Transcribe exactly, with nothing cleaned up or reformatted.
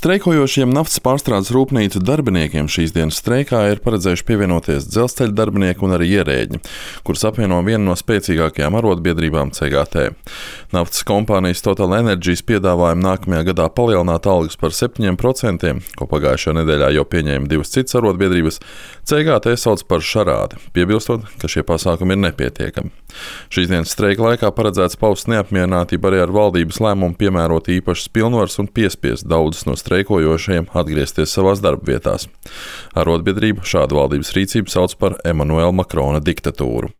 Streikojošiem naftas pārstrādes rūpnīcu darbiniekiem šīs dienas streikā ir paredzējuši pievienoties dzelzceļa darbinieki un arī ierēģi, kurus apvieno viena no spēcīgākajām arotbiedrībām C G T. Naftas kompānijas Total Energies piedāvājumu nākamajā gadā palielināt algas par septiņiem procentiem, ko pagājušajā nedēļā jau pieņēma divas citas arotbiedrības, C G T sauc par šarādi, piebilstot, ka šie pasākumi ir nepietiekami. Šīs dienas streika laikā paredzēts paust neapmierinātību arī ar valdības lēmumu piemērot īpašas pilnvaras un piespiest daudzus no streikojošajiem atgriezties savās darba vietās. Arotbiedrība šādu valdības rīcību sauc par Emanuela Makrona diktatūru.